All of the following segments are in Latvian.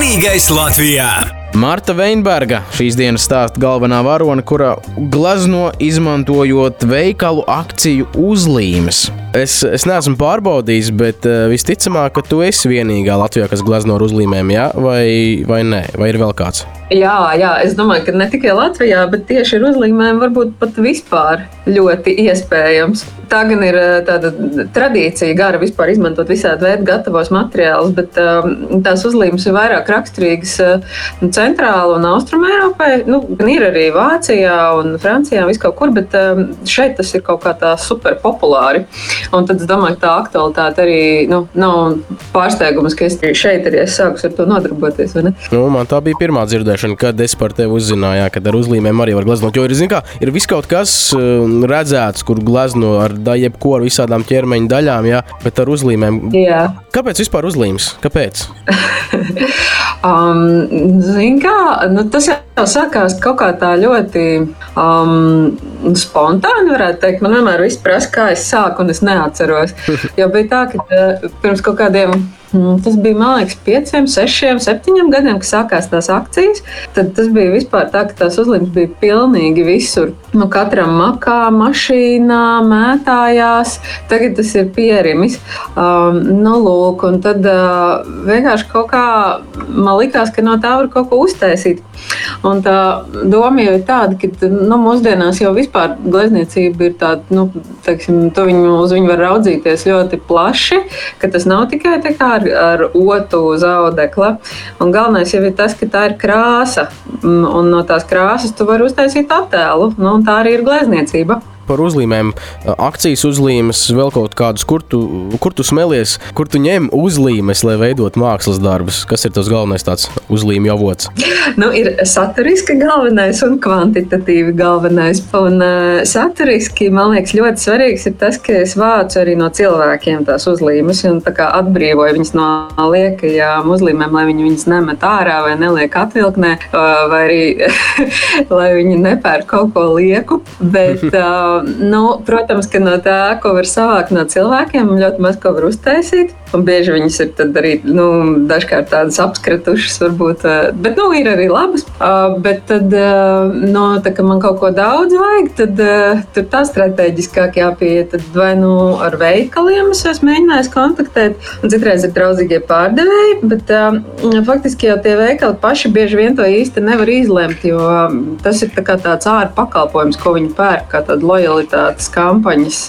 Svarīgais Latvijā! Marta Veinberga, šīs dienas stāsta galvenā varone, kura glezno izmantojot veikalu akciju uzlīmes. Es neesmu pārbaudījis, bet visticamāk, ka tu esi vienīgā Latvijā, kas glezno ar uzlīmēm, jā? Vai nē? Vai ir vēl kāds? Jā, es domāju, ka ne tikai Latvijā, bet tieši ar uzlīmēm varbūt pat vispār ļoti iespējams. Tā gan ir tāda tradīcija gara vispār izmantot visādi veidu gatavos materiālus, bet tās uzlīmes ir vairāk raksturīgas centrāla un austruma Eiropai. Gan ir arī Vācijā un Francijā, vis kaut kur, bet šeit tas ir kaut kā tā super populāri. Un tad es domāju, ka tā aktualitāte arī nav pārsteigums, ka es šeit arī sākus ar to nodarboties, vai ne? Man tā bija pirmā dzirdēšana, kad es par tevi uzzināju, ka ar uzlīmēm arī var gleznot. Jo ir viskaut kas redzēts, kur glezno ar jebko ar visādām ķermeņa daļām, jā, bet ar uzlīmēm. Jā. Kāpēc vispār uzlīmes? Kāpēc? Tas jau sākās kaut kā tā ļoti spontāni, varētu teikt. Man vienmēr viss prasa, kā es sāku, un es neatceros. Jo bija tā, ka pirms kaut kādiem, tas bija, man liekas, 5, 6, 7 gadiem, kad sākās tās akcijas. Tad tas bija vispār tā, ka tās uzlīmes bija pilnīgi visur. Katram makā, mašīnā, mētājās. Tagad tas ir pierimis. Un tad vienkārši kaut kā man likās, ka no tā var kaut ko uztaisīt. Un tā doma jau ir tāda, ka mūsdienās jau vispār glezniecība ir tāda, uz viņu var raudzīties ļoti plaši, ka tas nav tikai tā kā ar otu uz audekla. Un galvenais jau ir tas, ka tā ir krāsa, un no tās krāsas tu vari uztaisīt attēlu, un tā arī ir glezniecība. Par uzlīmēm, akcijas uzlīmes, vēl kaut kādus, kur tu smelies, kur tu ņem uzlīmes, lai veidot mākslas darbus? Kas ir tas galvenais tāds uzlīmju avots? Ir saturiski galvenais un kvantitatīvi galvenais. Un saturiski, man liekas, ļoti svarīgs ir tas, ka es vācu arī no cilvēkiem tās uzlīmes un tā kā atbrīvoju viņas no liekajām uzlīmēm, lai viņi viņas nemet ārā vai neliek atvilknē, vai arī, lai viņi nepērk kaut ko lieku. Bet, protams, ka no tā, ko var savākt no cilvēkiem, ļoti maz ko var uztaisīt. Un bieži viņas ir tad arī, dažkārt tādas apskratušas varbūt, bet, ir arī labas. Bet tad, tā kā man kaut ko daudz vajag, tad tur tā strateģiskāk jāpieiet. Tad vai ar veikaliem es esmu mēģinājis kontaktēt, un citreiz ir draudzīgie pārdevēji, bet faktiski jau tie veikali paši bieži vien to īsti nevar izlemt, jo tas ir tā kā tāds ārpakalpojums, ko viņi pērk, kā tāda lojalitātes kampaņas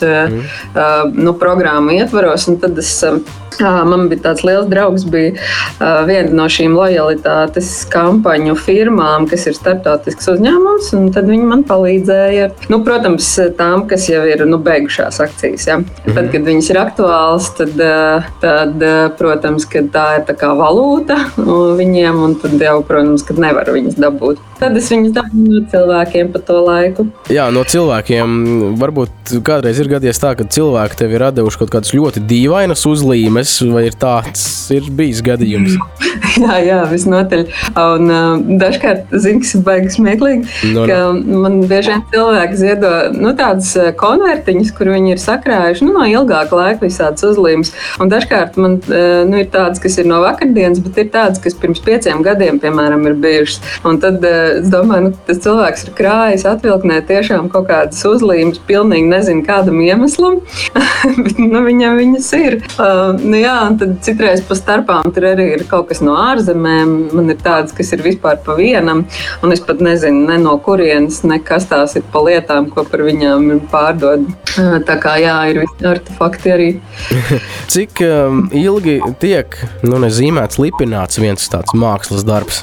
programmu ietvaros, un tad man bija tāds liels draugs, bija viena no šīm lojalitātes kampaņu firmām, kas ir starptautisks uzņēmums, un tad viņi man palīdzēja ar, protams, tām, kas jau ir beigušās akcijas. Ja? Tad, kad viņas ir aktuāls, tad protams, kad tā ir tā kā valūta viņiem, un tad jau, protams, kad nevar viņas dabūt. Tad es viņas dabūju no cilvēkiem pa to laiku. Jā, no cilvēkiem varbūt kādreiz ir gadījies tā, ka cilvēki tev ir raduši kaut kādas ļoti dīvainas uzlīmes, vai ir bijis gadījums? Jā, visnotaļ. Un dažkārt, kas ir baigi smieklīgi, ka man bieži vien cilvēki ziedo tādas konvertiņas, kur viņi ir sakrājuši no ilgāka laika visādas uzlīmes. Un dažkārt man ir tādas, kas ir no vakardienas, bet ir tādas, kas pirms 5 gadiem, piemēram, ir bijušas. Un tad es domāju, tas cilvēks ir krājis atvilknē tiešām kaut kādas uzlīmes, pilnīgi nezinu kādam iemeslam, bet viņam viņas ir. Un tad citreiz pa starpām tur arī ir kaut kas no ārzemēm. Man ir tādas, kas ir vispār pa vienam, un es pat nezinu, ne no kurienes, ne kas tās ir pa lietām, ko par viņām pārdod. Tā kā ir visi artefakti arī. Cik ilgi tiek zīmēts, lipināts viens tāds mākslas darbs?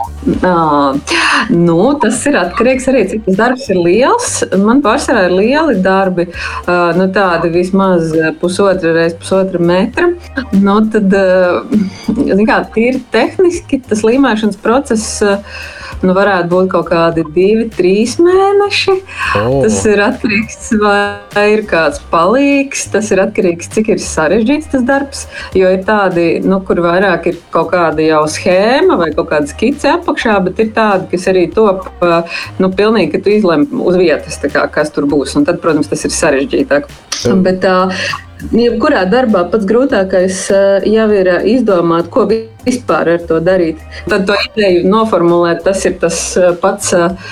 Tas ir atkarīgs arī, cik tas darbs ir liels. Man pārsvarā ir lieli darbi, tādi vismaz 1,5 metra. Tad, tīri tehniski tas līmēšanas process varētu būt kaut kādi 2-3 mēneši. Tas ir atkarīgs, vai ir kāds palīgs, tas ir atkarīgs, cik ir sarežģīts tas darbs, jo ir tādi, kur vairāk ir kaut kāda jau schēma vai kaut kāda skice apakšā, bet ir tādi, kas arī to top, pilnīgi, ka tu izlem uz vietas, kas tur būs. Un tad, protams, tas ir sarežģītāk. Bet jebkurā darbā pats grūtākais jau ir izdomāt, ko vispār ar to darīt. Tad to ideju noformulēt, tas ir tas pats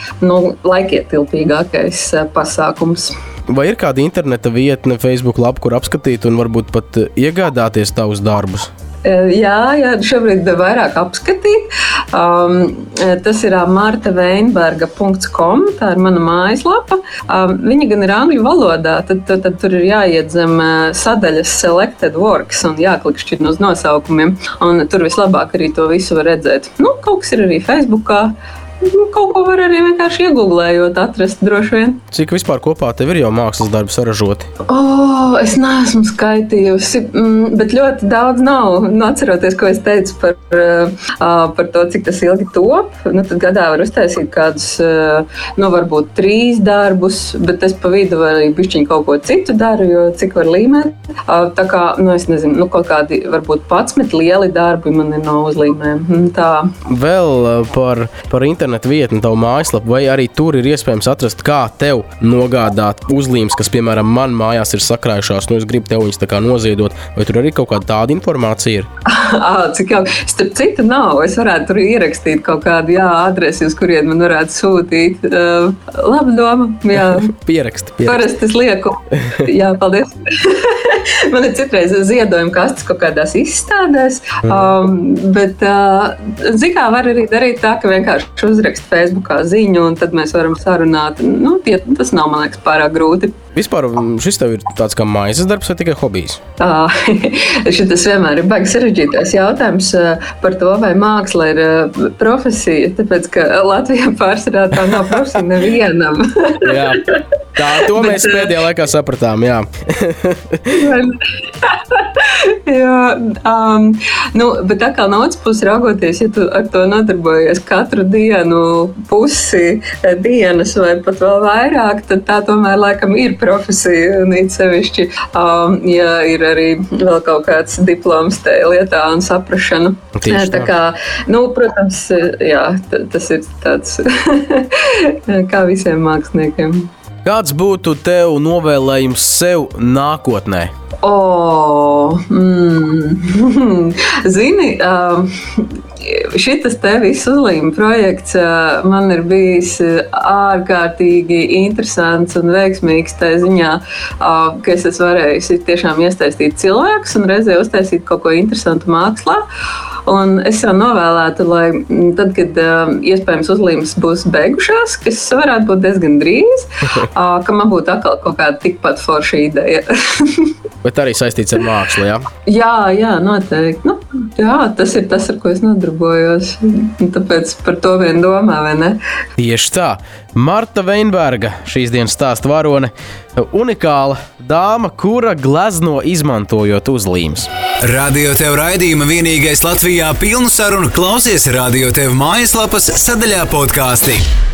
laikietilpīgākais pasākums. Vai ir kāda interneta vietne, Facebook lapa, kur apskatīt un varbūt pat iegādāties tavus darbus? Jā, šobrīd vairāk apskatīt. Tas ir martaveinberga.com, tā ir mana mājaslapa. Viņa gan ir angļu valodā, tad tur ir jāiet zem sadaļas Selected Works un jāklikšķina uz nosaukumiem. Un tur vislabāk arī to visu var redzēt. Kaut kas ir arī Facebookā. Kaut ko var arī vienkārši iegūglējot, atrast droši vien. Cik vispār kopā tev ir jau mākslas darbi saražoti? Es neesmu skaitījusi, bet ļoti daudz nav. Atceroties, ko es teicu par to, cik tas ilgi top, tad gadā var uztaisīt kādus, varbūt 3 darbus, bet es pa vidu arī bišķiņ kaut ko citu daru, jo cik var līmēt. Tā kā, es nezinu, kaut kādi varbūt 11 lieli darbi man ir no uzlīmēm. Tā. Vēl par internetu vietni, tavu mājaslapu, vai arī tur ir iespējams atrast, kā tev nogādāt uzlīmes, kas, piemēram, man mājās ir sakrājušās, es gribu tev viņas tā kā noziedot, vai tur arī kaut kāda tāda informācija ir? Cik jau, starp citu nav, es varētu tur ierakstīt kaut kādu, adresi, uz kurien man varētu sūtīt. Laba doma, jā. Pieraksti. Parasti es lieku. Jā, paldies. Man ir citreiz ziedojuma kastes kaut kādās izstādēs, bet, zikā, var arī darīt tā, ka vienkārši uzrakst Facebookā ziņu, un tad mēs varam sarunāt. Tas nav, man liekas, pārāk grūti. Vispār šis tev ir tāds kā maizes darbs vai tikai hobijs? Šitas vienmēr ir baigi sarežģītais jautājums par to, vai māksla ir profesija, tāpēc, ka Latvijā pārsvarā tā nav profesija nevienam. Jā, to mēs pēdējā laikā sapratām, jā. Jā, bet tā kā no otras puses raugoties, ja tu ar to nodarbojies katru dienu, pusi dienas vai pat vēl vairāk, tad tā tomēr laikam ir profesija, un it sevišķi, ja ir arī vēl kaut kāds diploms tajā lietā un saprašana. Tā kā, protams, jā, tas ir tāds kā visiem māksliniekiem. Kāds būtu tev novēlējums sev nākotnē? Zini, šitas te viss uzlīme projekts man ir bijis ārkārtīgi interesants un veiksmīgs tā ziņā, ka es esmu varējusi tiešām iesaistīt cilvēkus un reizē uztaisīt kaut ko interesantu mākslā. Un es jau novēlētu, lai tad, kad iespējams uzlīmes būs beigušās, kas varētu būt diezgan drīz, ka man būtu atkal kaut kāda tikpat forša ideja. Bet arī saistīts ar mākslu, jā? Jā, noteikti. Tas ir tas, ar ko es nodarbojos. Tāpēc par to vien domā, vai ne? Tieši tā. Marta Veinberga, šīs dienas stāsta varone, unikāla dāma, kura glezno izmantojot uzlīmes. Radio Tev raidījuma vienīgais Latvijā pilnu sarunu klausies Radio Tev mājaslapas sadaļā podkāsti.